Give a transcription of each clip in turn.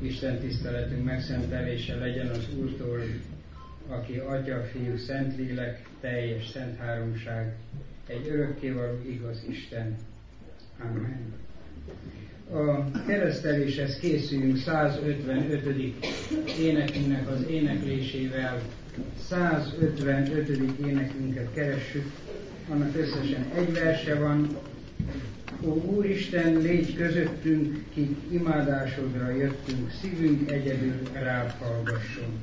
Isten tiszteletünk megszentelése legyen az Úrtól, aki Atya, Fiú, Szentlélek, teljes szent háromság, egy örökkévaló igaz Isten. Amen. A kereszteléshez készüljünk 155. énekünknek az éneklésével. 155. énekünket keressük, annak összesen egy verse van. Ó Úristen, légy közöttünk, kik imádásodra jöttünk, szívünk egyedül rád hallgasson.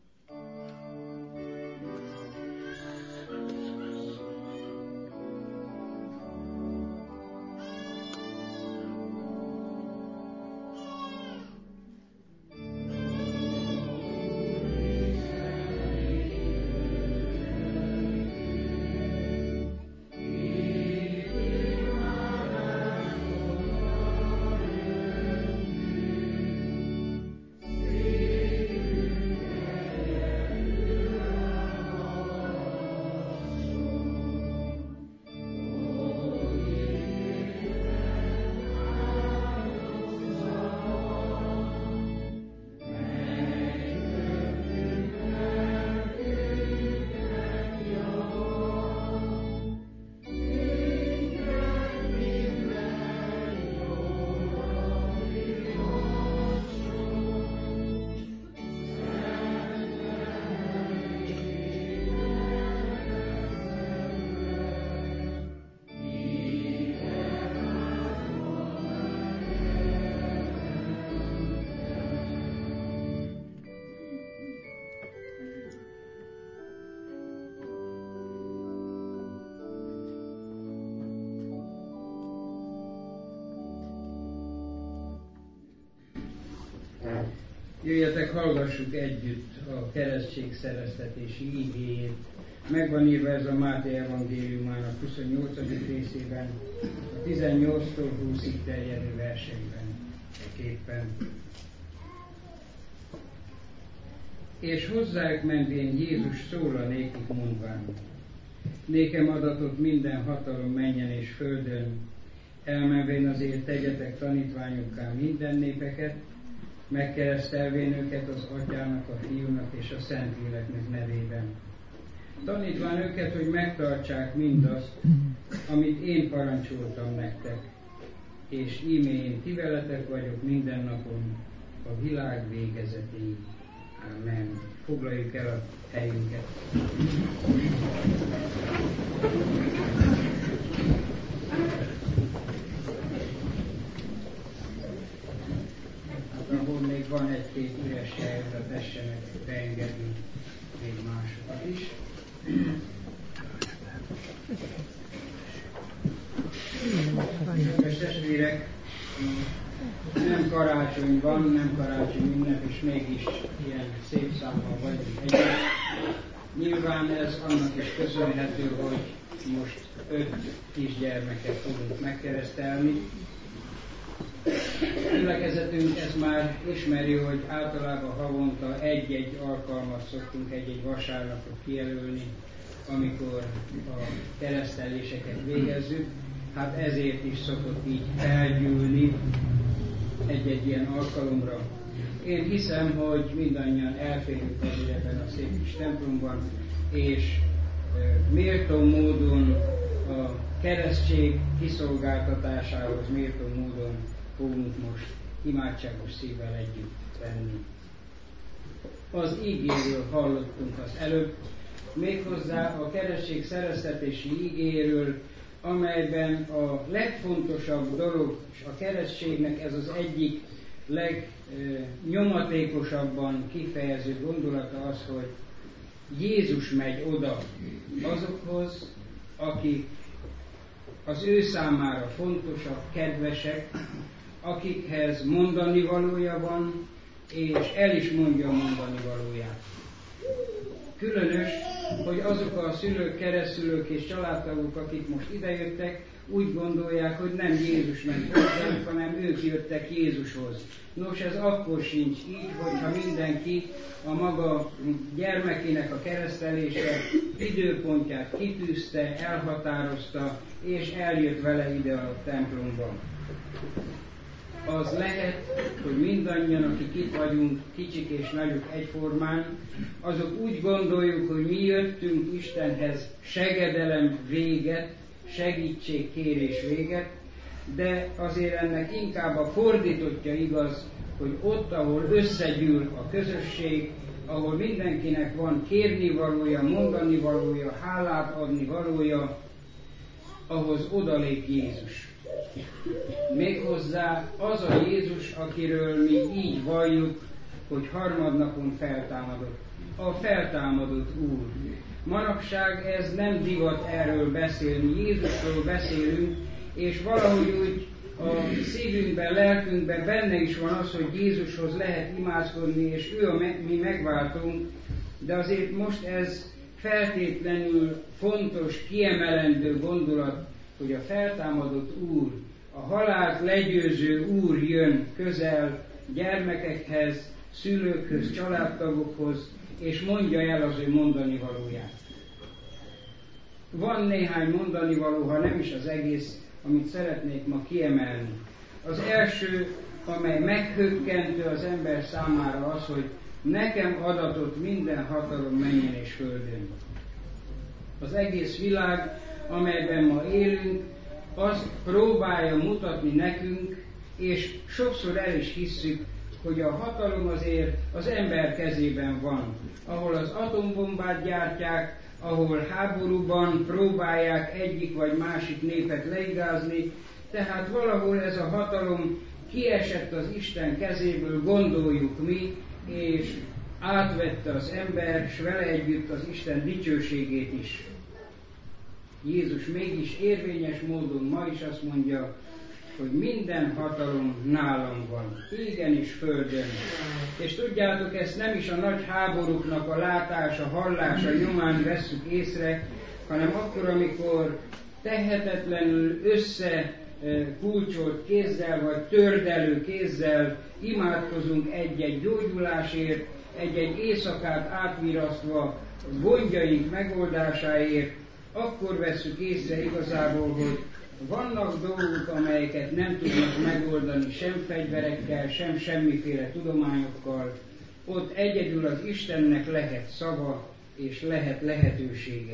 Jöjjetek, hallgassuk együtt a keresztség szereztetési igéjét. Megvan írva ez a Máté evangéliumának 28. részében, a 18-tól 20-ig terjedő verseiben, képpen. És hozzájuk menvén Jézus szólal nékik mondván: nékem adatot minden hatalom mennyen és földön, elmenvén azért tegyetek tanítványokká minden népeket, megkeresztelvén őket az Atyának, a Fiúnak és a Szentléleknek nevében. Tanítván őket, hogy megtartsák mindazt, amit én parancsoltam nektek, és íme én ti veletek vagyok minden napon, a világ végezetéig. Amen. Foglaljuk el a helyünket. Ahol még van egy-két üres hely, oda tessenek beengedni még másokat is. Kedves testvérek, nem karácsony van, nem karácsony ünnep, és mégis ilyen szép számmal vagyunk együtt. Nyilván ez annak is köszönhető, hogy most 5 kisgyermeket fogunk megkeresztelni. Gyülekezetünk ezt már ismeri, hogy általában havonta egy-egy alkalmat szoktunk, egy-egy vasárnapot kijelölni, amikor a kereszteléseket végezzük. Hát ezért is szokott így elgyűlni egy-egy ilyen alkalomra. Én hiszem, hogy mindannyian elférünk azért ebben a szép kis templomban, és méltó módon a keresztség kiszolgáltatásához méltó módon fogunk most imádságos szívvel együtt tenni. Az ígéről hallottunk az előbb, méghozzá a keresztség szereztetési ígéről, amelyben a legfontosabb dolog, és a keresztségnek ez az egyik legnyomatékosabban kifejező gondolata az, hogy Jézus megy oda azokhoz, akik az ő számára fontosak, kedvesek, akikhez mondani valója van, és el is mondja a mondani valóját. Különös, hogy azok a szülők, keresztülők és családtagok, akik most idejöttek, úgy gondolják, hogy nem Jézus ment hozzánk, hanem ők jöttek Jézushoz. Nos, ez akkor sincs így, hogyha mindenki a maga gyermekének a keresztelése időpontját kitűzte, elhatározta, és eljött vele ide a templomba. az lehet, hogy mindannyian, akik itt vagyunk, kicsik és nagyok egyformán, azok úgy gondoljuk, hogy mi jöttünk Istenhez segedelem véget, segítségkérés véget, de azért ennek inkább a fordítottja igaz, hogy ott, ahol összegyűl a közösség, ahol mindenkinek van kérnivalója, mondanivalója, hálát adnivalója, ahhoz odalép Jézus. Méghozzá az a Jézus, akiről mi így valljuk, hogy harmadnapon feltámadott. A feltámadott Úr. Manapság ez nem divat erről beszélni, Jézusról beszélünk, és valahogy úgy a szívünkben, lelkünkben benne is van az, hogy Jézushoz lehet imádkozni, és ő a mi megváltunk, de azért most ez feltétlenül fontos, kiemelendő gondolat, hogy a feltámadott Úr, a halált legyőző Úr jön közel gyermekekhez, szülőkhöz, családtagokhoz, és mondja el az ő mondanivalóját. Van néhány mondanivaló, ha nem is az egész, amit szeretnék ma kiemelni. Az első, amely meghökkentő az ember számára az, hogy nekem adatott minden hatalom mennyen és földön. Az egész világ, amelyben ma élünk, az próbálja mutatni nekünk, és sokszor el is hisszük, hogy a hatalom azért az ember kezében van. Ahol az atombombát gyártják, ahol háborúban próbálják egyik vagy másik népet leigázni, tehát valahol ez a hatalom kiesett az Isten kezéből, gondoljuk mi, és átvette az ember, s vele együtt az Isten dicsőségét is. Jézus mégis érvényes módon ma is azt mondja, hogy minden hatalom nálam van, égen és földön. És tudjátok, ezt nem is a nagy háborúknak a látása, hallása nyomán vesszük észre, hanem akkor, amikor tehetetlenül összekulcsolt kézzel, vagy tördelő kézzel imádkozunk egy-egy gyógyulásért, egy-egy éjszakát átvirasztva gondjaink megoldásáért, akkor vesszük észre igazából, hogy vannak dolgok, amelyeket nem tudnak megoldani sem fegyverekkel, sem semmiféle tudományokkal. Ott egyedül az Istennek lehet szava, és lehet lehetősége.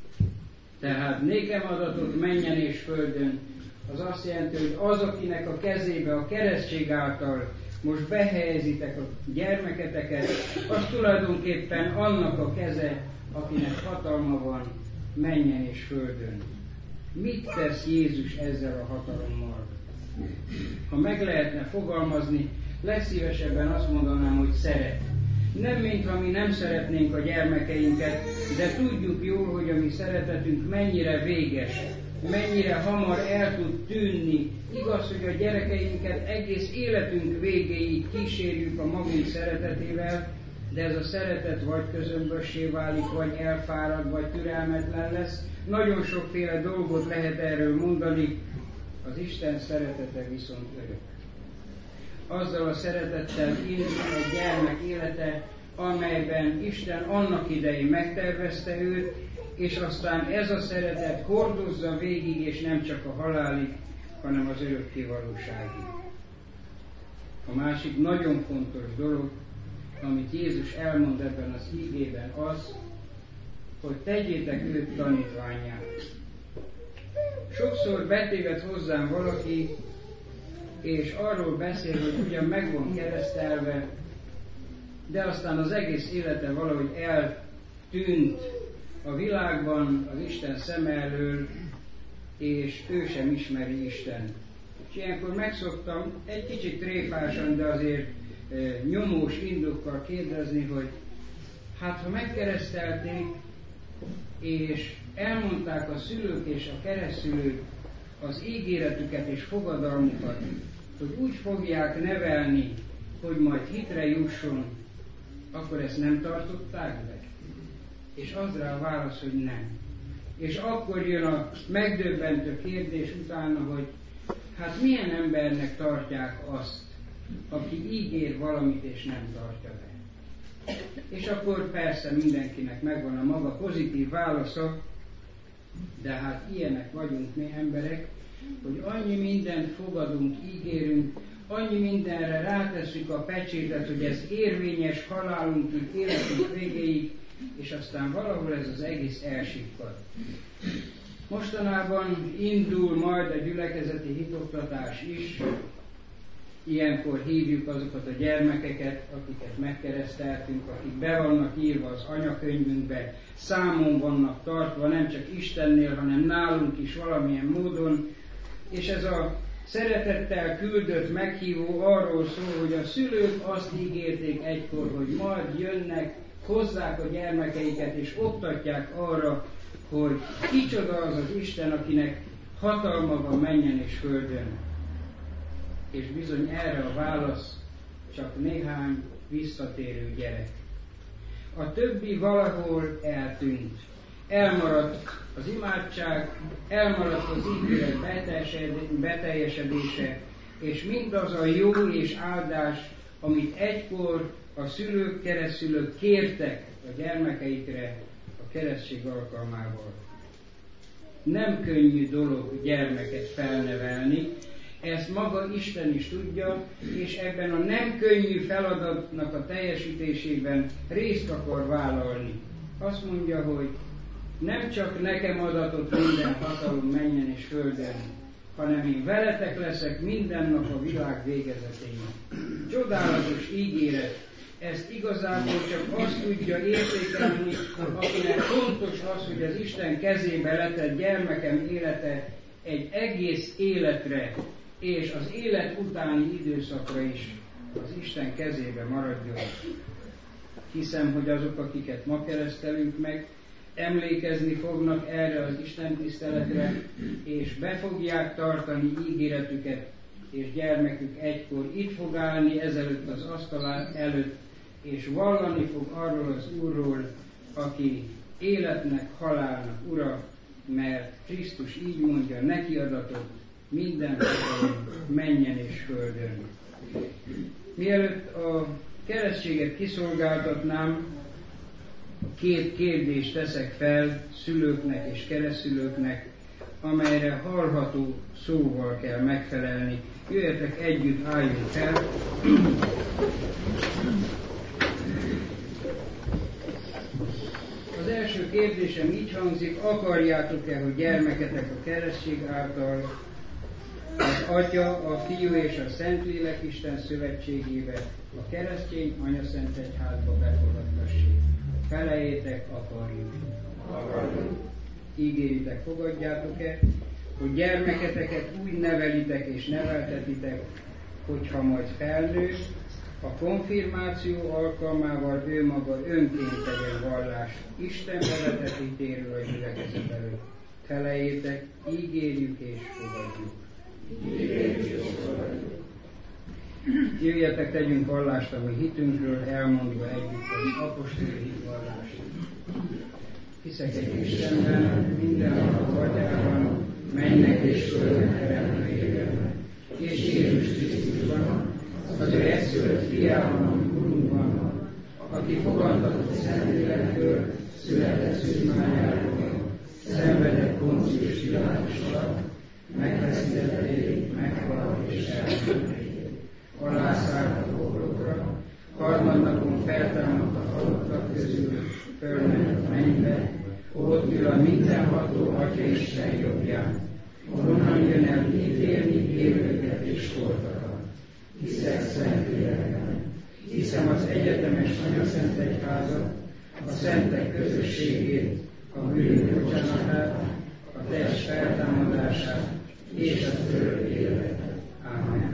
Tehát nékem adatot mennyen és földön, az azt jelenti, hogy az, akinek a kezébe a keresztség által most behelyezitek a gyermeketeket, az tulajdonképpen annak a keze, akinek hatalma van mennyen és földön. Mit tesz Jézus ezzel a hatalommal? Ha meg lehetne fogalmazni, legszívesebben azt mondanám, hogy szeret. Nem mintha mi nem szeretnénk a gyermekeinket, de tudjuk jól, hogy a mi szeretetünk mennyire véges, mennyire hamar el tud tűnni. Igaz, hogy a gyerekeinket egész életünk végéig kísérjük a magunk szeretetével, de ez a szeretet vagy közömbössé válik, vagy elfárad, vagy türelmetlen lesz. Nagyon sokféle dolgot lehet erről mondani, az Isten szeretete viszont örök. Azzal a szeretettel indul egy gyermek élete, amelyben Isten annak idején megtervezte őt, és aztán ez a szeretet hordozza végig, és nem csak a halálig, hanem az örökké valóságig. A másik nagyon fontos dolog, amit Jézus elmond ebben az ígében az, hogy tegyétek őt tanítvánnyá. Sokszor betéved hozzám valaki, és arról beszél, hogy ugyan meg van keresztelve, de aztán az egész élete valahogy eltűnt a világban, az Isten szeme elől, és ő sem ismeri Istent. És ilyenkor megszoktam egy kicsit tréfásan, de azért nyomós indokkal kérdezni, hogy hát ha megkeresztelték, és elmondták a szülők és a keresztszülők az ígéretüket és fogadalmukat, hogy úgy fogják nevelni, hogy majd hitre jusson, akkor ezt nem tartották be? És az rá a válasz, hogy nem. És akkor jön a megdöbbentő kérdés utána, hogy hát milyen embernek tartják azt, aki ígér valamit és nem tartja be. És akkor persze mindenkinek megvan a maga pozitív válasza, de hát ilyenek vagyunk mi emberek, hogy annyi mindent fogadunk, ígérünk, annyi mindenre rátesszük a pecsétet, hogy ez érvényes halálunkig, életünk végéig, és aztán valahol ez az egész elsikkad. Mostanában indul majd a gyülekezeti hitoktatás is. Ilyenkor hívjuk azokat a gyermekeket, akiket megkereszteltünk, akik be vannak írva az anyakönyvünkbe, számon vannak tartva, nem csak Istennél, hanem nálunk is valamilyen módon. És ez a szeretettel küldött meghívó arról szól, hogy a szülők azt ígérték egykor, hogy majd jönnek, hozzák a gyermekeiket, és oktatják arra, hogy kicsoda az az Isten, akinek hatalma van mennyen és földön. És bizony erre a válasz csak néhány visszatérő gyerek. A többi valahol eltűnt. Elmaradt az imádság, elmaradt az ígéret beteljesedése, és mindaz a jó és áldás, amit egykor a szülők, keresztszülők kértek a gyermekeikre a keresztség alkalmával. Nem könnyű dolog gyermeket felnevelni, ezt maga Isten is tudja, és ebben a nem könnyű feladatnak a teljesítésében részt akar vállalni. Azt mondja, hogy nem csak nekem adatott minden hatalom mennyen és földön, hanem én veletek leszek minden nap a világ végezetéig. Csodálatos ígéret. Ezt igazából csak azt tudja értékelni, akinek fontos az, hogy az Isten kezébe letett gyermekem élete egy egész életre, és az élet utáni időszakra is az Isten kezébe maradjon. Hiszem, hogy azok, akiket ma keresztelünk meg, emlékezni fognak erre az Isten tiszteletre, és be fogják tartani ígéretüket, és gyermekük egykor itt fog állni ezelőtt az asztal előtt, és vallani fog arról az Úrról, aki életnek, halálnak Ura, mert Krisztus így mondja, neki adatott minden hatalom mennyen és földön. Mielőtt a keresztséget kiszolgáltatnám, két kérdést teszek fel szülőknek és keresztszülőknek, amelyre hallható szóval kell megfelelni. Jöjjetek együtt, álljunk fel. Az első kérdésem így hangzik: akarjátok-e, hogy gyermeketek a keresztség által az Atya, a Fiú és a Szentlélek Isten szövetségébe, a keresztény Anyaszent Egyházba befogadtassék? Feleljétek, akarjuk. Ígéritek, fogadjátok-e, hogy gyermeketeket úgy nevelitek és neveltetitek, hogyha majd felnő, a konfirmáció alkalmával ő maga önként tegyen vallást Isten bevetetéséről a gyülekezet előtt. Feleljétek, ígérjük és fogadjuk. Jöjjetek, tegyünk vallást a mi hitünkről, elmondva együtt az apostoli hitvallást. Hiszek egy Istenben, mindenható Atyában, mennek és földnek teremtőjében, és Jézus Krisztusban, az ő egyszülött Fiában, ami Urunkban, aki fogantatott Szentlélektől, született szűzmányáról, szenvedett Poncius Pilátus alatt, megfeszítették, meghalt és elmenték. Alászállt a poklokra, harmadnapon feltámadt a halottak közül, fölment a mennybe, ott ül a mindenható Atya Isten jobbján, onnan jön el ítélni élőket és holtakat. Hiszek Szentlélekben, hiszem az egyetemes Anyaszent Egyházat, a szentek közösségét, a bűnök bocsánatát, a test feltámadását és az örök életet. Ámen.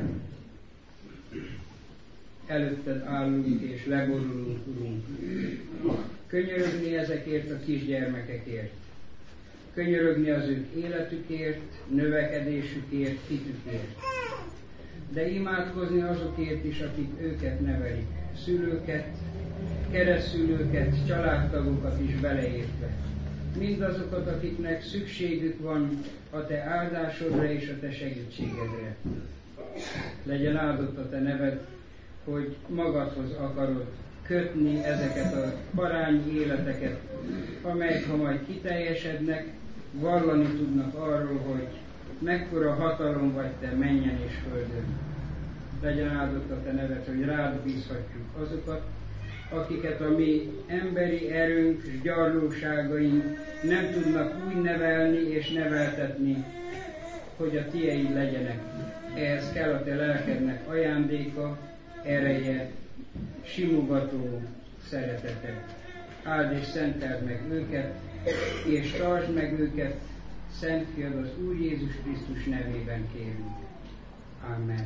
Előtted állunk és leborulunk, Urunk. Könyörögni ezekért a kisgyermekekért. Könyörögni az ők életükért, növekedésükért, hitükért. De imádkozni azokért is, akik őket nevelik. Szülőket, keresztszülőket, családtagokat is beleértve. Mindazokat, akiknek szükségük van a te áldásodra és a te segítségedre. Legyen áldott a te neved, hogy magadhoz akarod kötni ezeket a parányi életeket, amelyek, ha majd kiteljesednek, vallani tudnak arról, hogy mekkora hatalom vagy te mennyen és földön. legyen áldott a te neved, hogy rád bízhatjuk azokat, akiket a mi emberi erőnk és gyarlóságaink nem tudnak úgy nevelni és neveltetni, hogy a tieid legyenek. Ehhez kell a te lelkednek ajándéka, ereje, simogató szeretete. Áld és szenteld meg őket, és tartsd meg őket, Szent Fiad, az Úr Jézus Krisztus nevében kérünk. Amen.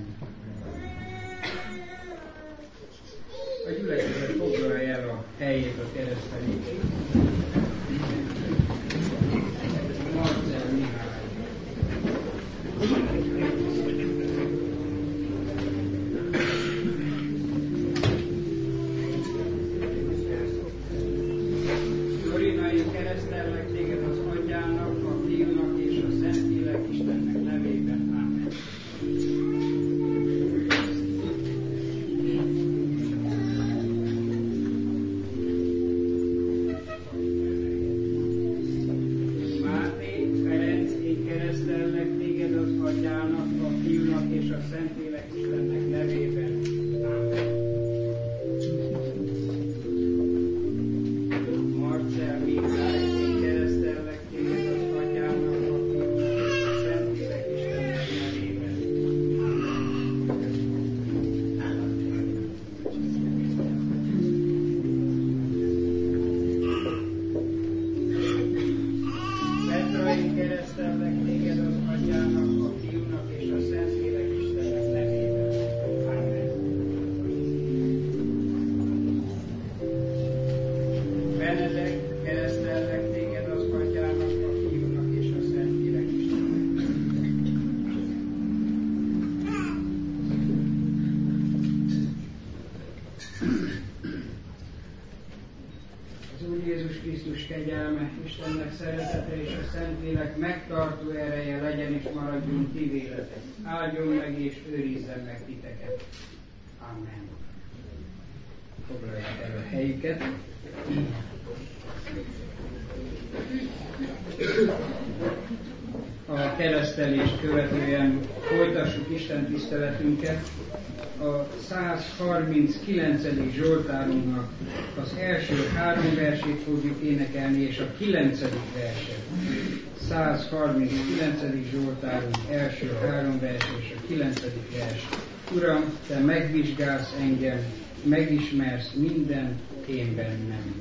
A gyülekezet foglalja el a helyét a keresztelésig. Marcell Mihály. Dorinai, keresztellek téged az Atyának, a Fiúnak és a Szentlélek Istennek nevében. Amen. Kegyelme, Istennek szeretete és a Szentlélek megtartó ereje legyen és maradjon ti véletek. Áldjon meg és őrizzen meg titeket. Amen. Foglalják el a helyüket. A keresztelést követően folytassuk Isten tiszteletünket. A 139. Zsoltárunknak az első 3 versét fogjuk énekelni, és a 9. verset. 139. Zsoltárunk első 3 vers és a 9. vers. Uram, te megvizsgálsz engem, megismersz minden én bennem.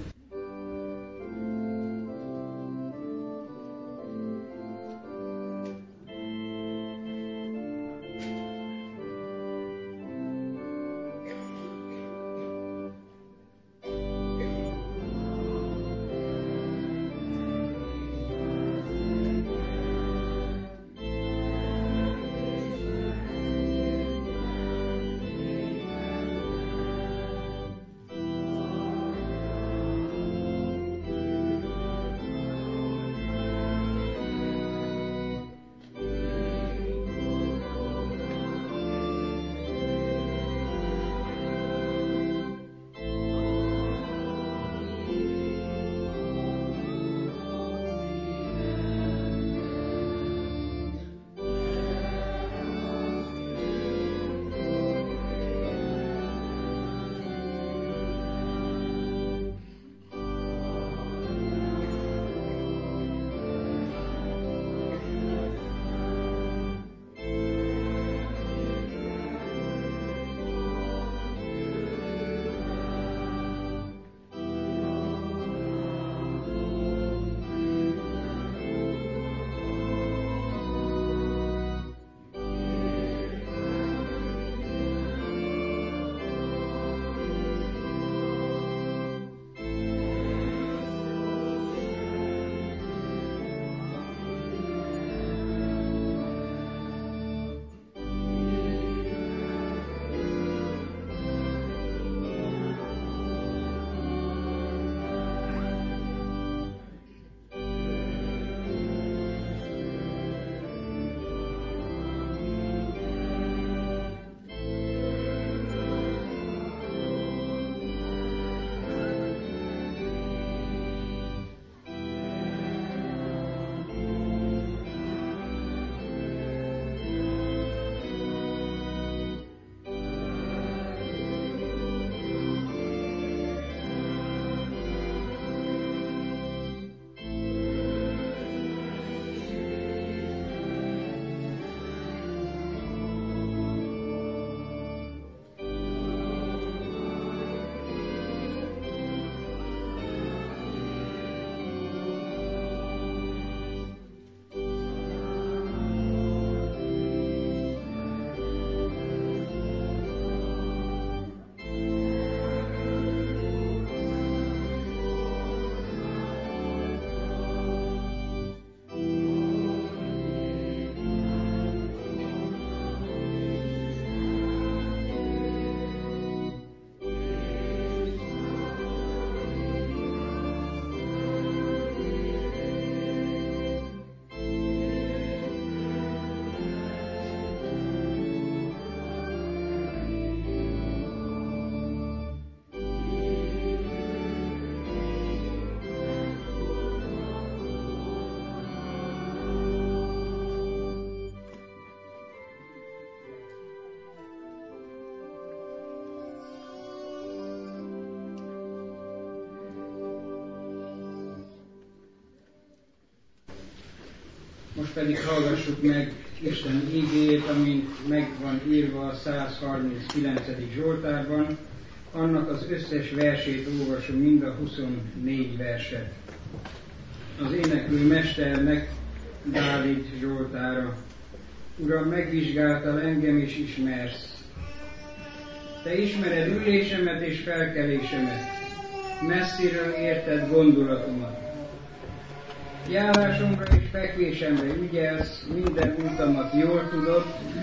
most pedig hallgassuk meg Isten ígéjét, amint meg van írva a 139. Zsoltárban. Annak az összes versét olvasom, mind a 24 verset. Az éneklő mesternek, Dávid Zsoltára. Uram, megvizsgáltál engem és ismersz. Te ismered ülésemet és felkelésemet. Messziről érted gondolatomat. Járásomra és fekvésemre ügyelsz, minden utamat jól tudod.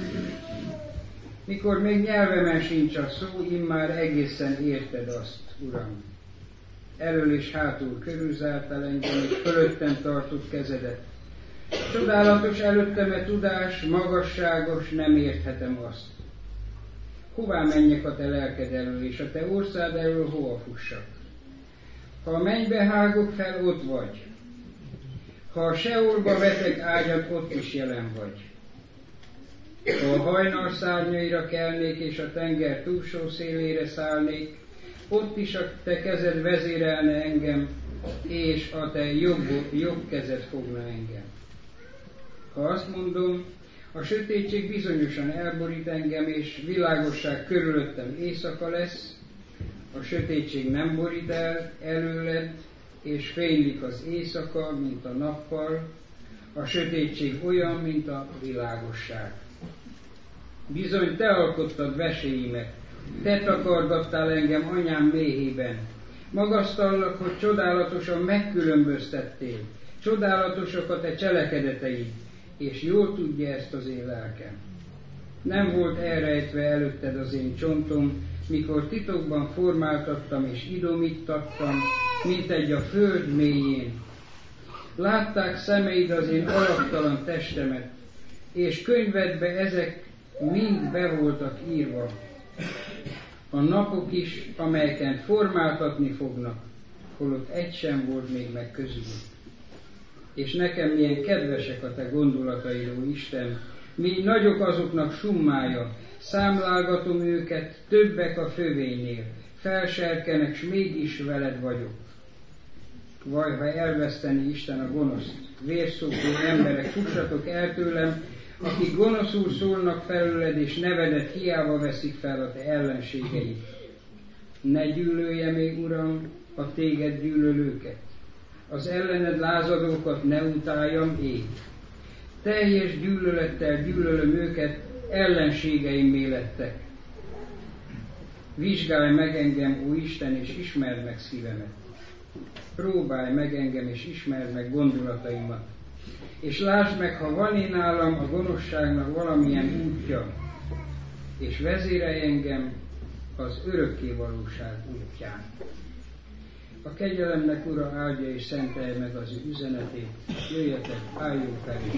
Mikor még nyelvemen sincs a szó, immár egészen érted azt, Uram. Elől és hátul körülzártál engem, és fölöttem tartott kezedet. Csodálatos előttem tudás, magasságos, nem érthetem azt. Hová menjek a te lelked elől, és a te orszád elől hova fussak? Ha a mennybe hágok fel, ott vagy. Ha a Seolba vetek ágyat, ott is jelen vagy. Ha a hajnal szárnyaira kelnék, és a tenger túlsó szélére szállnék, ott is a te kezed vezérelne engem, és a te jobb kezed fogna engem. Ha azt mondom, a sötétség bizonyosan elborít engem, és világosság körülöttem éjszaka lesz, a sötétség nem borít el előled, és fénylik az éjszaka, mint a nappal, a sötétség olyan, mint a világosság. Bizony te alkottad veséimet, te takargattál engem anyám méhében. Magasztallak, hogy csodálatosan megkülönböztettél, csodálatosak a te cselekedeteid, és jól tudja ezt az én lelkem. Nem volt elrejtve előtted az én csontom, mikor titokban formáltattam és idomíttattam, mint egy a föld mélyén. Látták szemeid az én alaptalan testemet, és könyvedbe ezek mind be voltak írva. A napok is, amelyeken formáltatni fognak, holott egy sem volt még meg közülük. És nekem milyen kedvesek a te gondolataid, ó Isten, mi nagyok azoknak summája, számlálgatom őket, többek a fövénynél, felserkenek, s mégis veled vagyok. Vaj, ha elveszteni Isten a gonoszt, vérszókó emberek, fussatok el tőlem, akik gonoszul szólnak felőled, és nevedet hiába veszik fel a te ellenségeid. Ne gyűlölje még, Uram, a téged gyűlölőket. Az ellened lázadókat ne utáljam én. Teljes gyűlölettel gyűlölöm őket, ellenségeimmé lettek. Vizsgálj meg engem, ó Isten, és ismerd meg szívemet. Próbálj meg engem, és ismerd meg gondolataimat. És lásd meg, ha van én nálam a gonoszságnak valamilyen útja, és vezérelj engem az örökkévalóság útján. A kegyelemnek, Ura, áldja és szentelje meg az ő üzenetét. Jöjjetek, álljunk fel és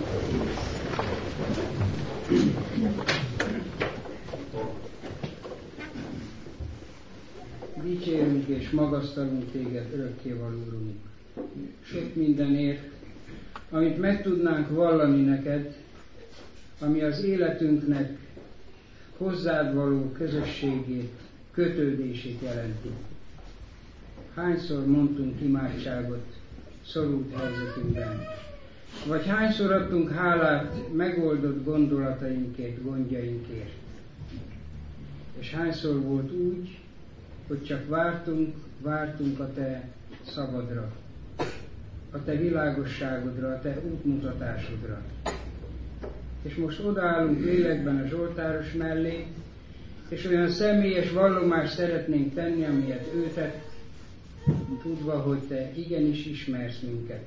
dicsérünk és magasztalunk téged, örökkévaló Urunk. Sok mindenért, amit meg tudnánk vallani neked, ami az életünknek hozzád való közösségét, kötődését jelenti. Hányszor mondtunk imádságot szorult helyzetünkben, vagy hányszor adtunk hálát megoldott gondolatainkért, gondjainkért. És hányszor volt úgy, hogy csak vártunk a te szabadra, a te világosságodra, a te útmutatásodra. És most odaállunk lélekben a Zsoltáros mellé, és olyan személyes vallomást szeretnénk tenni, amilyet ő tett, tudva, hogy te igenis ismersz minket,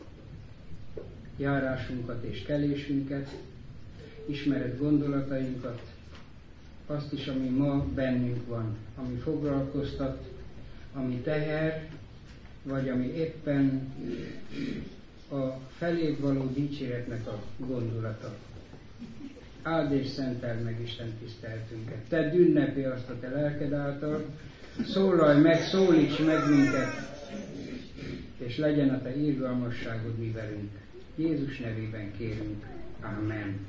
járásunkat és kelésünket, ismered gondolatainkat, azt is, ami ma bennünk van, ami foglalkoztat, ami teher, vagy ami éppen a feléd való dicséretnek a gondolata. Áld és szenteld meg Isten tiszteltünket. Tedd ünnepé azt a te lelked által, szólalj meg, szólíts meg minket, és legyen a te irgalmasságod mi velünk. Jézus nevében kérünk. Amen.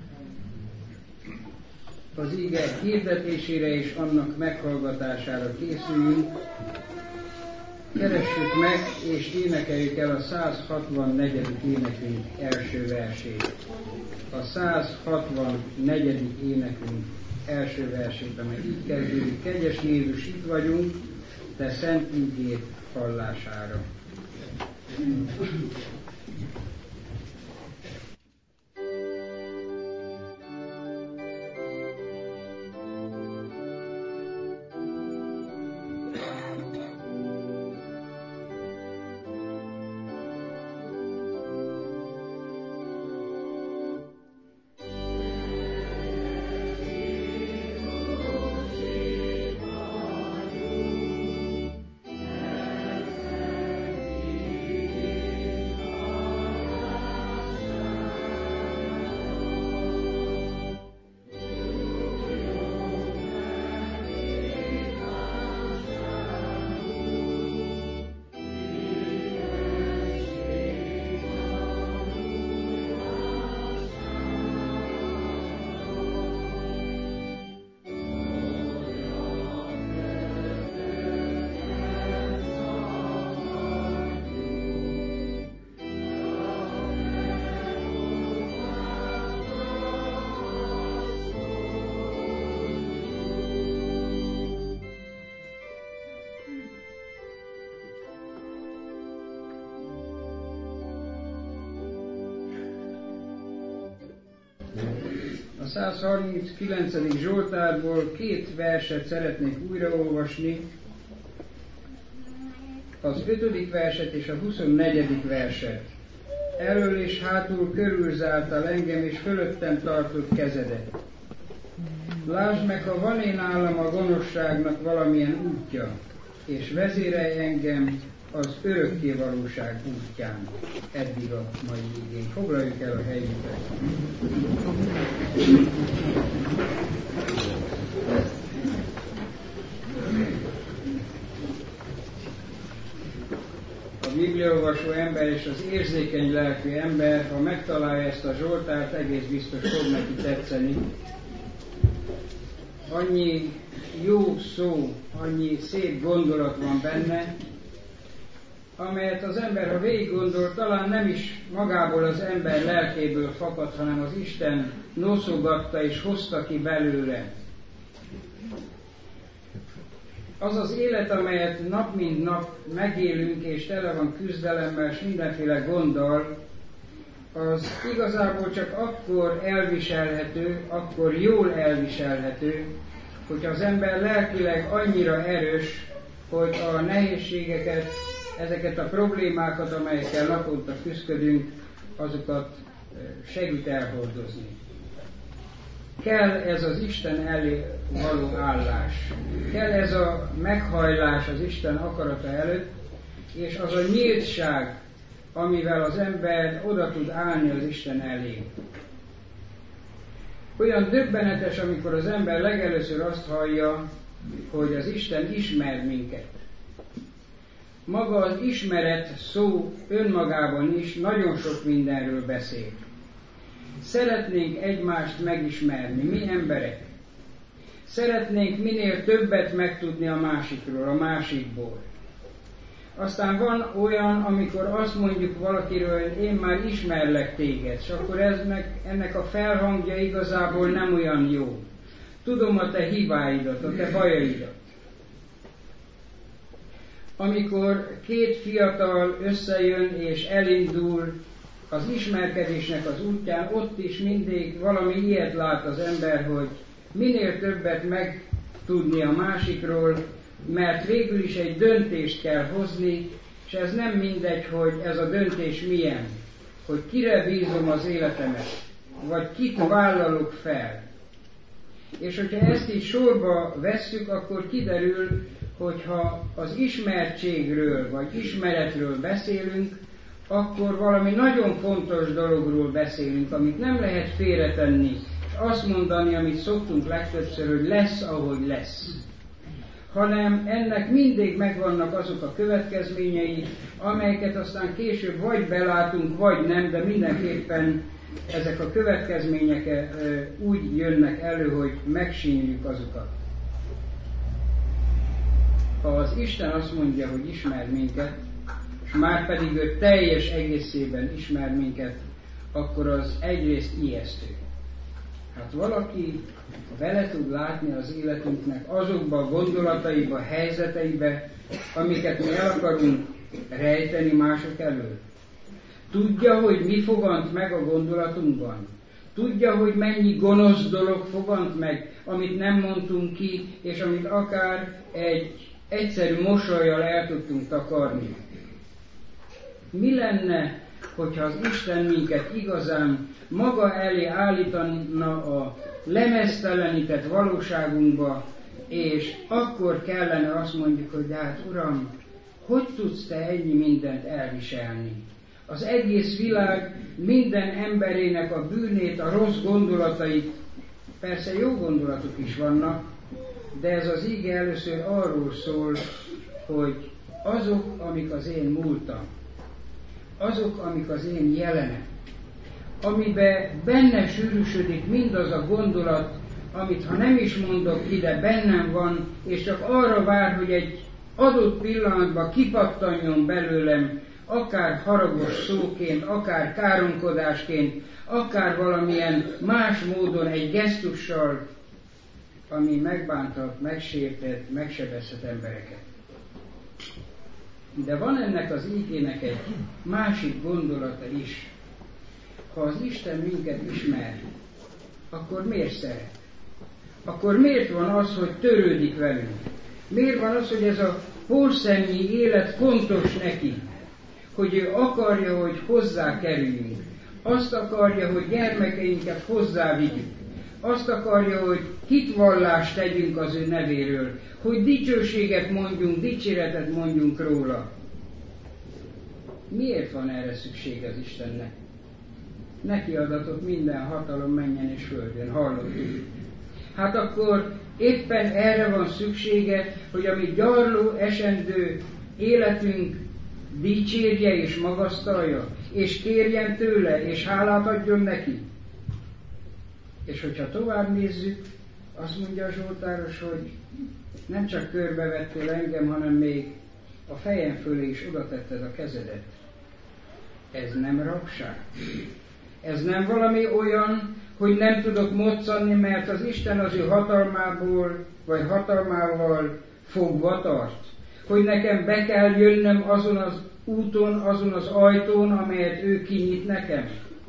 Az ige hirdetésére és annak meghallgatására készüljünk. Keressük meg és énekeljük el a 164. énekünk első versét. A 164. énekünk első versét, amely így kezdődik: Kegyes Jézus, itt vagyunk, te szent ígéd hallására. A 139. Zsoltárból 2 verset szeretnék újraolvasni, az 5. verset és a 24. verset. Elől és hátul körülzártál engem, és fölöttem tartott kezedet. Lásd meg, ha van én nálam a gonoszságnak valamilyen útja, és vezérelj engem az örökkévalóság útján. Eddig a mai igény. Foglaljuk el a helyünket. A bibliaolvasó ember és az érzékeny lelkű ember, ha megtalálja ezt a Zsoltárt, egész biztos fog neki tetszeni. Annyi jó szó, annyi szép gondolat van benne, amelyet az ember, ha végig gondol, talán nem is magából az ember lelkéből fakad, hanem az Isten noszogatta és hozta ki belőle. Az az élet, amelyet nap mint nap megélünk, és tele van küzdelemmel és mindenféle gonddal, az igazából csak akkor elviselhető, akkor jól elviselhető, hogyha az ember lelkileg annyira erős, hogy a nehézségeket, ezeket a problémákat, amelyekkel naponta küzdködünk, azokat segít elhordozni. Kell ez az Isten elé való állás. Kell ez a meghajlás az Isten akarata előtt, és az a nyíltság, amivel az ember oda tud állni az Isten elé. Olyan döbbenetes, amikor az ember legelőször azt hallja, hogy az Isten ismer minket. Maga az ismeret szó önmagában is nagyon sok mindenről beszél. Szeretnénk egymást megismerni, mi emberek. Szeretnénk minél többet megtudni a másikról, a másikból. Aztán van olyan, amikor azt mondjuk valakiről, hogy én már ismerlek téged, és akkor ennek a felhangja igazából nem olyan jó. Tudom a te hibáidat, a te bajaidat. Amikor 2 fiatal összejön és elindul az ismerkedésnek az útján, ott is mindig valami ilyet lát az ember, hogy minél többet megtudni a másikról, mert végül is egy döntést kell hozni, és ez nem mindegy, hogy ez a döntés milyen, hogy kire bízom az életemet, vagy kit vállalok fel. És hogyha ezt így sorba vesszük, akkor kiderül, hogyha az ismertségről, vagy ismeretről beszélünk, akkor valami nagyon fontos dologról beszélünk, amit nem lehet félretenni, és azt mondani, amit szoktunk legtöbbször, hogy lesz, ahogy lesz. Hanem ennek mindig megvannak azok a következményei, amelyeket aztán később vagy belátunk, vagy nem, de mindenképpen ezek a következmények úgy jönnek elő, hogy megsínjuk azokat. Ha az Isten azt mondja, hogy ismer minket, és már pedig ő teljes egészében ismer minket, akkor az egyrészt ijesztő. Hát valaki vele tud látni az életünknek azokba a gondolataiba, helyzeteibe, amiket mi el akarunk rejteni mások elől. Tudja, hogy mi fogant meg a gondolatunkban. Tudja, hogy mennyi gonosz dolog fogant meg, amit nem mondtunk ki, és amit akár egy egyszerű mosollyal el tudtunk takarni. Mi lenne, hogyha az Isten minket igazán maga elé állítana a lemeztelenített valóságunkba, és akkor kellene azt mondjuk, hogy de hát Uram, hogy tudsz te ennyi mindent elviselni? Az egész világ minden emberének a bűnét, a rossz gondolatait, persze jó gondolatok is vannak, de ez az ige először arról szól, hogy azok, amik az én múltam, azok, amik az én jelenem, amiben benne sűrűsödik mindaz a gondolat, amit ha nem is mondok ide, bennem van, és csak arra vár, hogy egy adott pillanatban kipattanjon belőlem, akár haragos szóként, akár káromkodásként, akár valamilyen más módon, egy gesztussal, ami megbántat, megsértett, megsebezhet embereket. De van ennek az ígének egy másik gondolata is. Ha az Isten minket ismer, akkor miért szeret? Akkor miért van az, hogy törődik velünk? Miért van az, hogy ez a porszemnyi élet fontos neki? Hogy ő akarja, hogy hozzá kerüljünk. Azt akarja, hogy gyermekeinket hozzávigyük. Azt akarja, hogy hitvallást tegyünk az ő nevéről. Hogy dicsőséget mondjunk, dicséretet mondjunk róla. Miért van erre szükség az Istennek? Neki adatott minden hatalom menjen és földön, hallottuk. Hát akkor éppen erre van szüksége, hogy a mi gyarló, esendő életünk dicsérje és magasztalja, és kérjen tőle, és hálát adjon neki. És hogyha tovább nézzük, azt mondja a Zsoltáros, hogy nem csak körbevettél engem, hanem még a fejem fölé is oda tetted a kezedet. Ez nem rabság. Ez nem valami olyan, hogy nem tudok moccanni, mert az Isten az ő hatalmából, vagy hatalmával fogva tart. Hogy nekem be kell jönnöm azon az úton, azon az ajtón, amelyet ő kinyit nekem.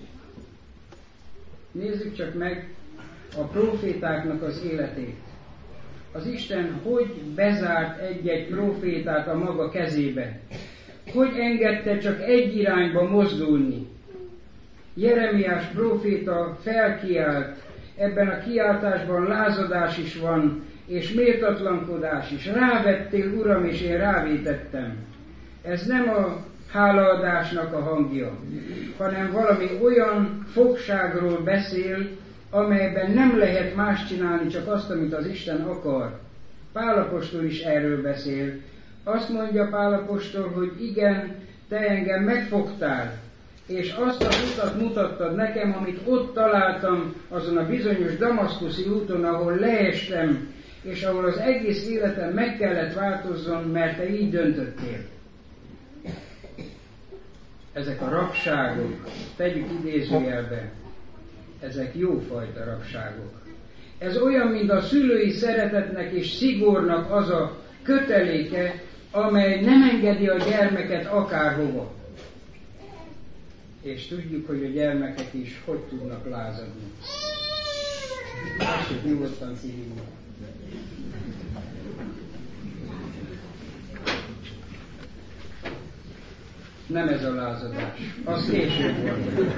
Nézzük csak meg a prófétáknak az életét. Az Isten hogy bezárt egy-egy prófétát a maga kezébe? Hogy engedte csak egy irányba mozdulni? Jeremiás próféta felkiált, ebben a kiáltásban lázadás is van, és méltatlankodás is. Rávettél, Uram, és én rávétettem. Ez nem a hálaadásnak a hangja, hanem valami olyan fogságról beszél, amelyben nem lehet más csinálni, csak azt, amit az Isten akar. Pál apostol is erről beszél. Azt mondja Pál apostol, hogy igen, te engem megfogtál, és azt az utat mutattad nekem, amit ott találtam azon a bizonyos damaszkuszi úton, ahol leestem, és ahol az egész életem meg kellett változzon, mert te így döntöttél. Ezek a rabságok, tegyük idézőjelbe, ezek jófajta rabságok. Ez olyan, mint a szülői szeretetnek és szigornak az a köteléke, amely nem engedi a gyermeket akárhova. És tudjuk, hogy a gyermekek is hogy tudnak lázadni. Lássuk nyugodtan kívül. Nem ez a lázadás. Az később van.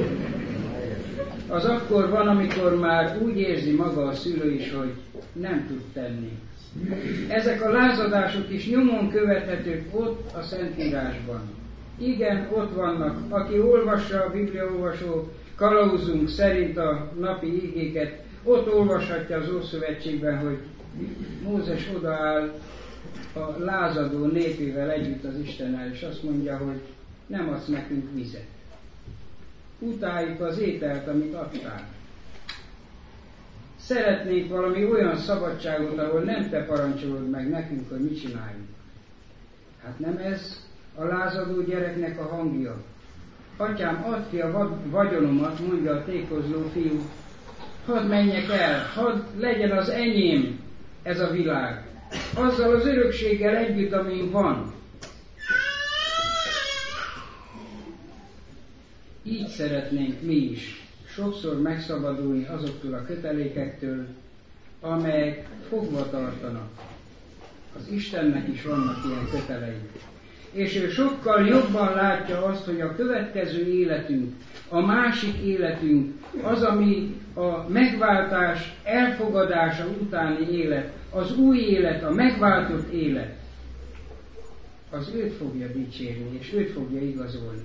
Az akkor van, amikor már úgy érzi maga a szülő is, hogy nem tud tenni. Ezek a lázadások is nyomon követhetők ott a Szentírásban. Igen, ott vannak. Aki olvassa a bibliaolvasó kalauzunk szerint a napi igéket, ott olvashatja az Ószövetségben, hogy Mózes odaáll a lázadó népével együtt az Istennel, és azt mondja, hogy nem adsz nekünk vizet. Utáljuk az ételt, amit adtál. Szeretnénk valami olyan szabadságot, ahol nem te parancsolod meg nekünk, hogy mit csináljunk. Hát nem ez a lázadó gyereknek a hangja. Atyám, add ki a vagyonomat, mondja a tékozló fiú. Hadd menjek el, hadd legyen az enyém ez a világ. Azzal az örökséggel együtt, amin van. Így szeretnénk mi is sokszor megszabadulni azoktól a kötelékektől, amelyek fogva tartanak. Az Istennek is vannak ilyen kötelei. És ő sokkal jobban látja azt, hogy a következő életünk, a másik életünk, az, ami a megváltás elfogadása utáni élet, az új élet, a megváltott élet, az őt fogja dicsérni, és őt fogja igazolni.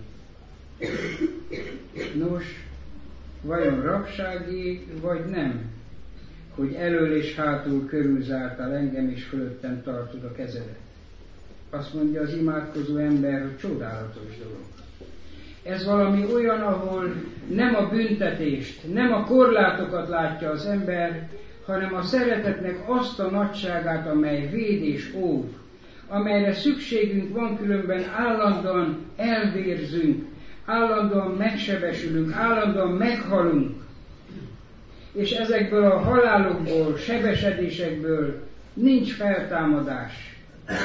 Nos, vajon rabságé, vagy nem, hogy elől és hátul körülzártál engem, és fölöttem tartod a kezedet? Azt mondja az imádkozó ember, hogy csodálatos dolog. Ez valami olyan, ahol nem a büntetést, nem a korlátokat látja az ember, hanem a szeretetnek azt a nagyságát, amely véd és óv, amelyre szükségünk van, különben állandóan elvérzünk, állandóan megsebesülünk, állandóan meghalunk. És ezekből a halálokból, sebesedésekből nincs feltámadás.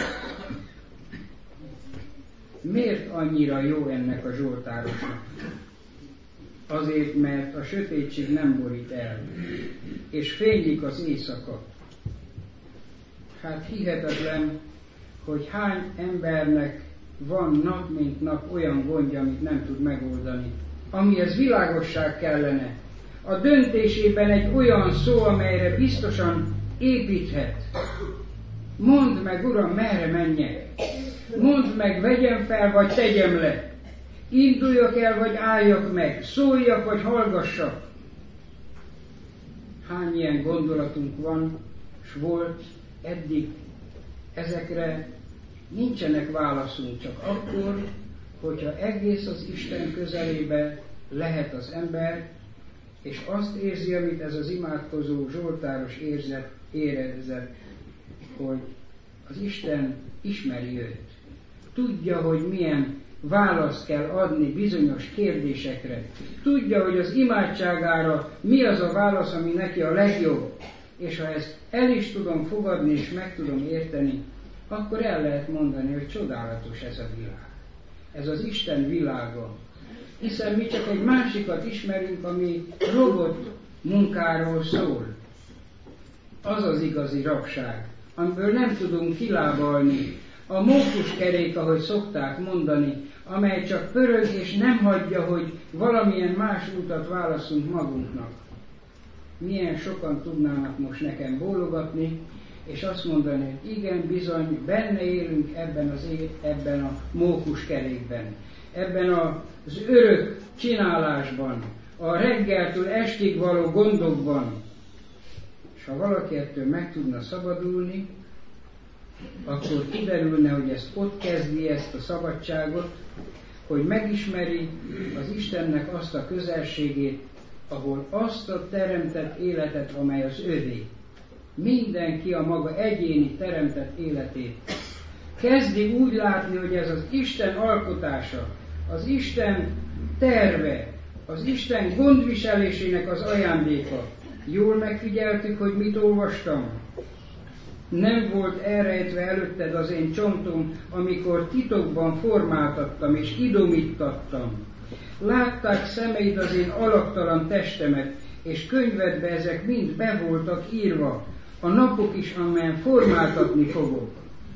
Miért annyira jó ennek a zsoltárosnak? Azért, mert a sötétség nem borít el, és fénylik az éjszaka. Hát hihetetlen, hogy hány embernek van nap mint nap olyan gondja, amit nem tud megoldani, amihez világosság kellene. A döntésében egy olyan szó, amelyre biztosan építhet. Mondd meg, Uram, merre menjek. Mondd meg, vegyem fel, vagy tegyem le. Induljak el, vagy álljak meg. Szóljak, vagy hallgassak. Hány ilyen gondolatunk van, s volt eddig. Ezekre nincsenek válaszunk, csak akkor, hogyha egész az Isten közelébe lehet az ember, és azt érzi, amit ez az imádkozó zsoltáros érezett, hogy az Isten ismeri őt. Tudja, hogy milyen választ kell adni bizonyos kérdésekre. Tudja, hogy az imádságára mi az a válasz, ami neki a legjobb. És ha ezt el is tudom fogadni, és meg tudom érteni, akkor el lehet mondani, hogy csodálatos ez a világ. Ez az Isten világa. Hiszen mi csak egy másikat ismerünk, ami robot munkáról szól. Az az igazi rabság, amiből nem tudunk kilábalni. A mókuskerék, ahogy szokták mondani, amely csak pörög és nem hagyja, hogy valamilyen más útat válaszunk magunknak. Milyen sokan tudnának most nekem bólogatni, és azt mondani, hogy igen, bizony, benne élünk ebben a mókuskerékben, ebben az örök csinálásban, a reggeltől estig való gondokban. És ha valaki ettől meg tudna szabadulni, akkor kiderülne, hogy ezt ott kezdi, ezt a szabadságot, hogy megismeri az Istennek azt a közelségét, ahol azt a teremtett életet, amely az övé, mindenki a maga egyéni teremtett életét kezdi úgy látni, hogy ez az Isten alkotása, az Isten terve, az Isten gondviselésének az ajándéka. Jól megfigyeltük, hogy mit olvastam? Nem volt elrejtve előtted az én csontom, amikor titokban formáltattam és idomítattam. Látták szemeid az én alaktalan testemet, és könyvedbe ezek mind be voltak írva, a napok is, amelyen formáltatni fogok.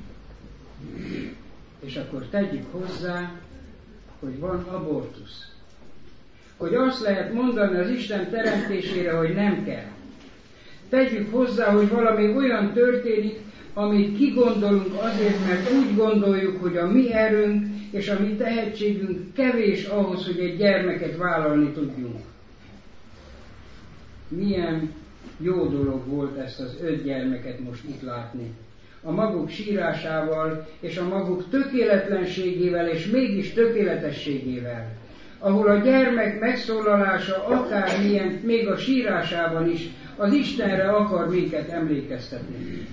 És akkor tegyük hozzá, hogy van abortusz. Hogy azt lehet mondani az Isten teremtésére, hogy nem kell. Tegyük hozzá, hogy valami olyan történik, amit kigondolunk azért, mert úgy gondoljuk, hogy a mi erőnk és a mi tehetségünk kevés ahhoz, hogy egy gyermeket vállalni tudjunk. Milyen jó dolog volt ezt az 5 gyermeket most itt látni. A maguk sírásával és a maguk tökéletlenségével és mégis tökéletességével. Ahol a gyermek megszólalása akármilyen, még a sírásában is, Az Istenre akar minket emlékeztetni.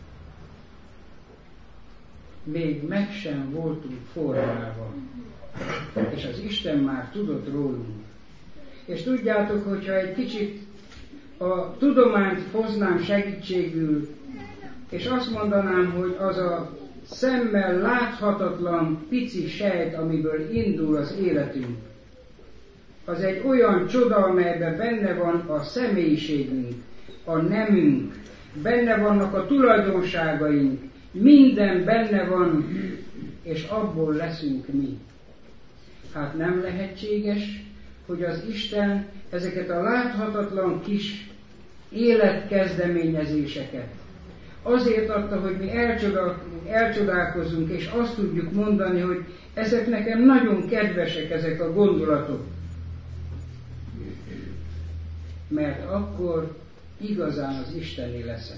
Még meg sem voltunk formálva, és az Isten már tudott rólunk. És tudjátok, hogyha egy kicsit a tudományt hoznám segítségül, és azt mondanám, hogy az a szemmel láthatatlan pici sejt, amiből indul az életünk, az egy olyan csoda, amelyben benne van a személyiségünk, a nemünk, benne vannak a tulajdonságaink, minden benne van, és abból leszünk mi. Hát nem lehetséges, hogy az Isten ezeket a láthatatlan kis életkezdeményezéseket azért adta, hogy mi elcsodálkozunk, és azt tudjuk mondani, hogy ezek nekem nagyon kedvesek, ezek a gondolatok. Mert akkor igazán az Istené leszek.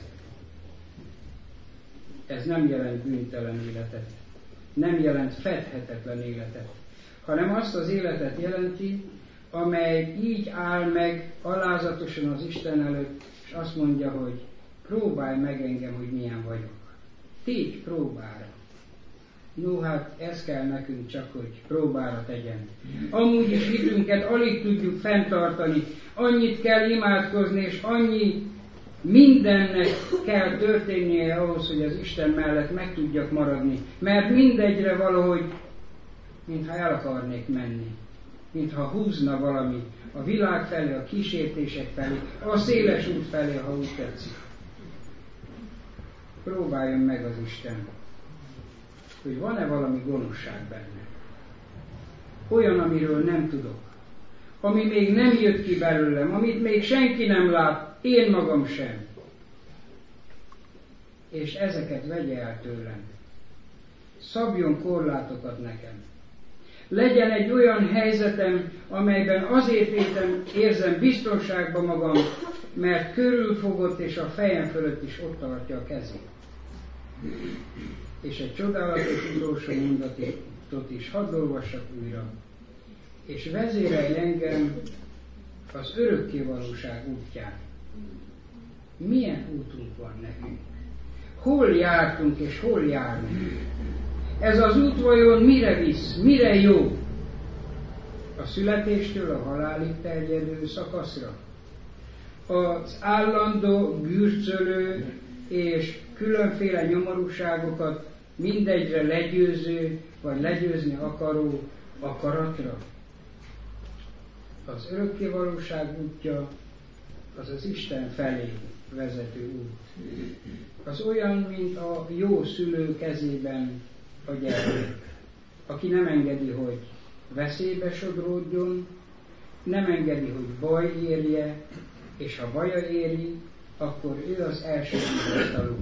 Ez nem jelent bűntelen életet, nem jelent fedhetetlen életet, hanem azt az életet jelenti, amely így áll meg alázatosan az Isten előtt, és azt mondja, hogy próbálj meg engem, hogy milyen vagyok. Tégy próbára. No, hát ez kell nekünk csak, hogy próbára tegyen. Amúgy is hitünket alig tudjuk fenntartani, annyit kell imádkozni, és annyi mindennek kell történnie ahhoz, hogy az Isten mellett meg tudjak maradni. Mert mindegyre valahogy, mintha el akarnék menni. Mintha húzna valami a világ felé, a kísértések felé, a széles út felé, ha úgy tetszik. Próbáljon meg az Isten, hogy van-e valami gonoszság benne. Olyan, amiről nem tudok. Ami még nem jött ki belőlem, amit még senki nem lát, én magam sem. És ezeket vegye el tőlem. Szabjon korlátokat nekem. Legyen egy olyan helyzetem, amelyben azért érzem biztonságban magam, mert körülfogott és a fejem fölött is ott tartja a kezét. És egy csodálatos utolsó mondatot is hadd olvassak újra. És vezérelj engem az örökkévalóság útján. Milyen útunk van nekünk? Hol jártunk és hol járunk? Ez az út vajon mire visz, mire jó? A születéstől a halálig terjedő szakaszra? Az állandó, gürcölő és különféle nyomorúságokat mindegyre legyőző, vagy legyőzni akaró akaratra? Az örökkévalóság útja az az Isten felé vezető út. Az olyan, mint a jó szülő kezében a gyermek, aki nem engedi, hogy veszélybe sodródjon, nem engedi, hogy baj érje, és ha baja éri, akkor ő az első vigasztaló.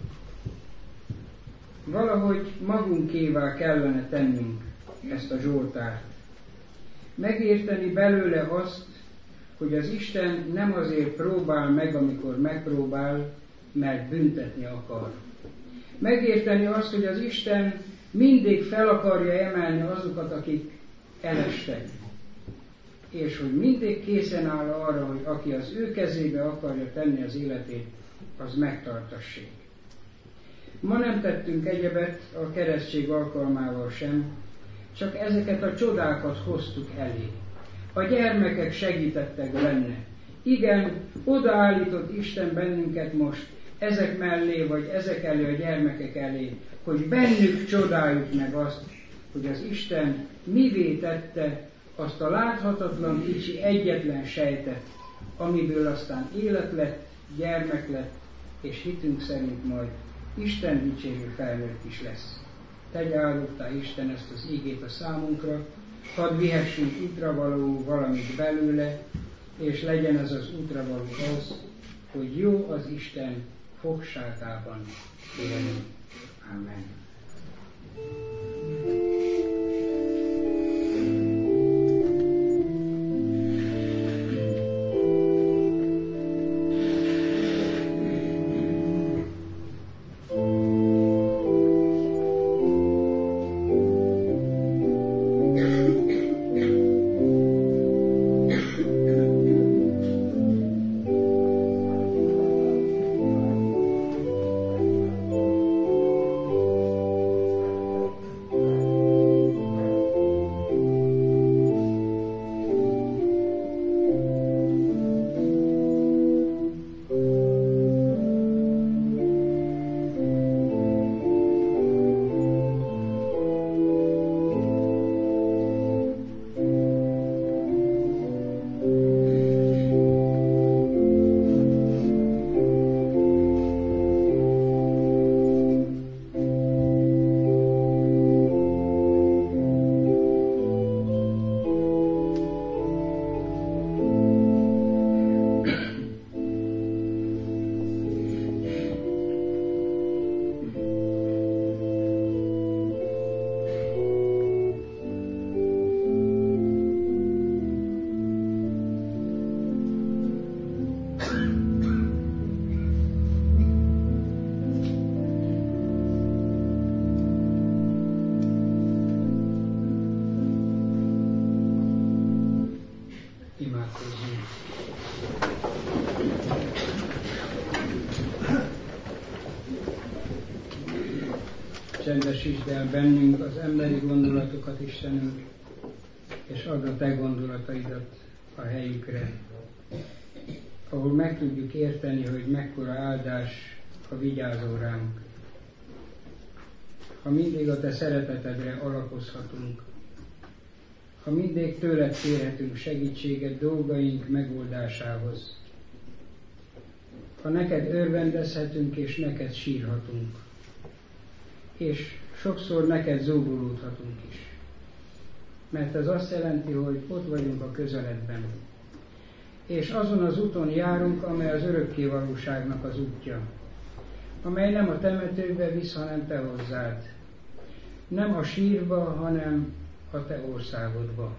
Valahogy magunkévá kellene tennünk ezt a Zsoltárt. Megérteni belőle azt, hogy az Isten nem azért próbál meg, amikor megpróbál, mert büntetni akar. Megérteni azt, hogy az Isten mindig fel akarja emelni azokat, akik elestek. És hogy mindig készen áll arra, hogy aki az ő kezébe akarja tenni az életét, az megtartassék. Ma nem tettünk egyebet a keresztség alkalmával sem, csak ezeket a csodákat hoztuk elé. A gyermekek segítettek benne. Igen, odaállított Isten bennünket most ezek mellé, vagy ezek elé, a gyermekek elé, hogy bennük csodáljuk meg azt, hogy az Isten mivé tette azt a láthatatlan kicsi egyetlen sejtet, amiből aztán élet lett, gyermek lett, és hitünk szerint majd Isten dicsérő felnőtt is lesz. Tegye áldottá Isten ezt az ígét a számunkra, hadd vihessünk útravaló valamit belőle, és legyen ez az útravaló az, hogy jó az Isten fogságában élni. Amen. Csendesítsd el bennünk az emberi gondolatokat, Istenünk, és add a Te gondolataidat a helyükre, ahol meg tudjuk érteni, hogy mekkora áldás, ha vigyázol ránk. Ha mindig a Te szeretetedre alapozhatunk, ha mindig tőled kérhetünk segítséget dolgaink megoldásához, ha neked örvendezhetünk és neked sírhatunk, és sokszor neked zúgolódhatunk is. Mert ez azt jelenti, hogy ott vagyunk a közeledben. És azon az úton járunk, amely az örökkévalóságnak az útja, amely nem a temetőbe visz, hanem te hozzád. Nem a sírba, hanem a te országodba.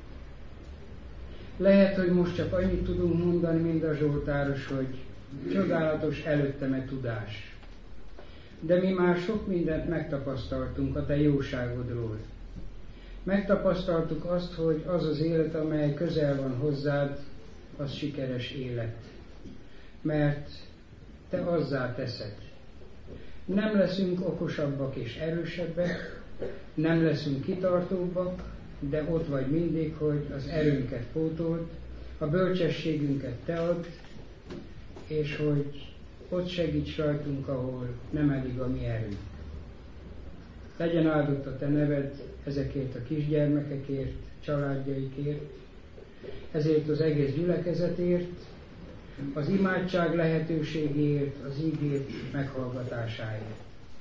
Lehet, hogy most csak annyit tudunk mondani, mint a zsoltáros, hogy csodálatos előttem-e tudás. De mi már sok mindent megtapasztaltunk a te jóságodról. Megtapasztaltuk azt, hogy az az élet, amely közel van hozzád, az sikeres élet. Mert te azzá teszed. Nem leszünk okosabbak és erősebbek, nem leszünk kitartóbbak, de ott vagy mindig, hogy az erőnket pótold, a bölcsességünket te add, és hogy ott segíts rajtunk, ahol nem elég a mi erőnk. Legyen áldott a te neved ezekért a kisgyermekekért, családjaikért, ezért az egész gyülekezetért, az imádság lehetőségéért, az ígét meghallgatásáért.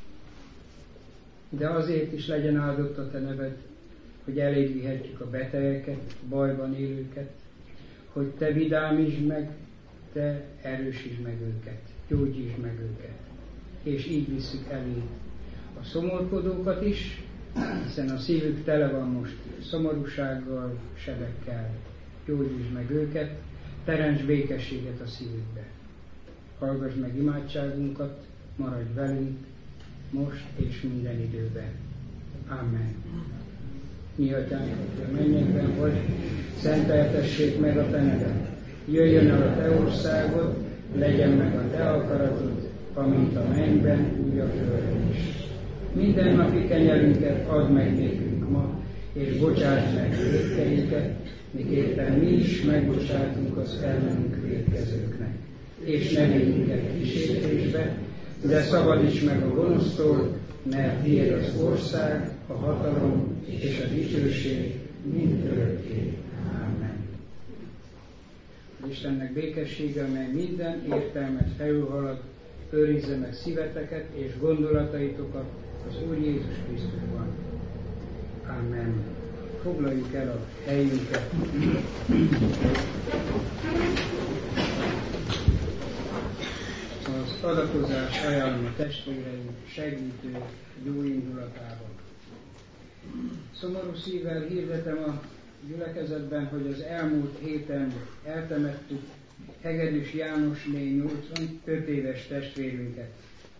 De azért is legyen áldott a te neved, hogy eléd vihetjük a betegeket, bajban élőket, hogy te vidámítsd meg, te erősítsd meg őket, gyógyítsd meg őket. És így visszük eléd a szomorkodókat is, hiszen a szívük tele van most szomorúsággal, sebekkel. Gyógyítsd meg őket, teremts békességet a szívükbe. Hallgass meg imádságunkat, maradj velünk, most és minden időben. Amen. Mi atyánk, aki a mennyekben vagy, szenteltessék meg a te neved. Jöjjön el a te országod, legyen meg a te akaratod, amint a mennyben, úgy a földön is. Minden napi kenyerünket add meg nékünk ma, és bocsásd meg vétkeinket, miképpen mi is megbocsátunk az ellenünk vétkezőknek. És ne vigy minket kísértésbe, de szabadíts meg a gonosztól, mert tiéd az ország, a hatalom és a dicsőség mind örökké. Amen. Istennek békessége, amely minden értelmet felülhalad, őrizze meg szíveteket és gondolataitokat az Úr Jézus Krisztusban. Amen. Foglaljuk el a helyünket. Az adakozás ajánlom a testvéreim segítő jó indulatával. Szomorú szívvel hirdetem a gyülekezetben, hogy az elmúlt héten eltemettük Hegedűs Jánosné 85 éves testvérünket.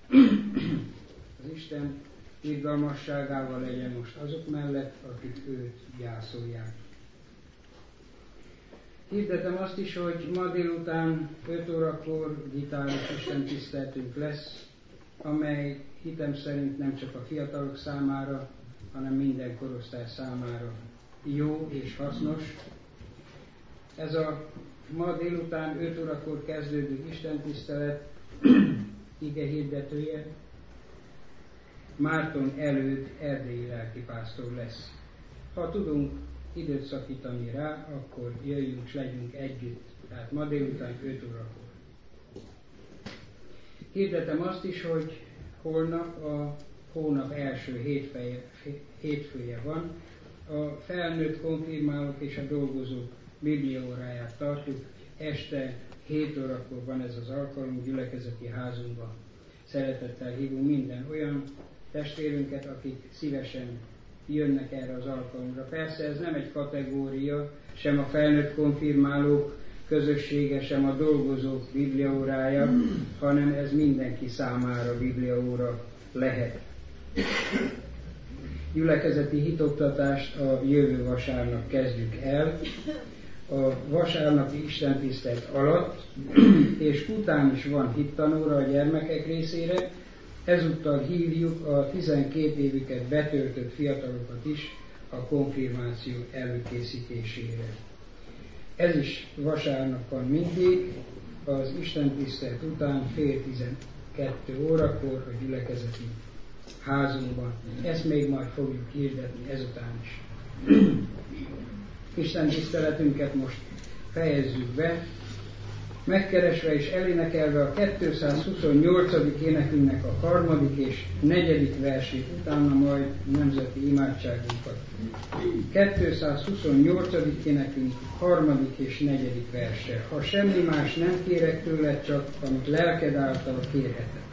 Az Isten irgalmasságával legyen most azok mellett, akik őt gyászolják. Hirdetem azt is, hogy ma délután 5 órakor gitáros istentiszteletünk lesz, amely hitem szerint nem csak a fiatalok számára, hanem minden korosztály számára jó és hasznos. Ez a ma délután 5 órakor kezdődő istentisztelet ige hirdetője Márton Előd erdélyi lelkipásztor lesz. Ha tudunk időt szakítani rá, akkor jöjjünk és legyünk együtt, tehát ma délután 5 órakor. Hirdetem azt is, hogy holnap a hónap első hétfője van. A felnőtt konfirmálók és a dolgozók bibliaóráját tartjuk. Este 7 órakor van ez az alkalom gyülekezeti házunkban. Szeretettel hívunk minden olyan testvérünket, akik szívesen jönnek erre az alkalomra. Persze ez nem egy kategória, sem a felnőtt konfirmálók közössége, sem a dolgozók bibliaórája, hanem ez mindenki számára bibliaóra lehet. Gyülekezeti hitoktatást a jövő vasárnap kezdjük el. A vasárnapi istentisztelet alatt, és után is van hittanóra a gyermekek részére, Ezúttal hívjuk a 12 évüket betöltött fiatalokat is a konfirmáció előkészítésére. Ez is vasárnap van mindig, az istentisztelet után 11:30 órakor a gyülekezeti házunkban. Ezt még majd fogjuk hirdetni ezután is. Istentiszteletünket most fejezzük be, megkeresve és elénekelve a 228. énekünknek a 3. és 4. versét, utána majd nemzeti imádságunkat. 228. énekünk 3. és 4. verse. Ha semmi más nem kérek tőled, csak amit lelked által kérhetek.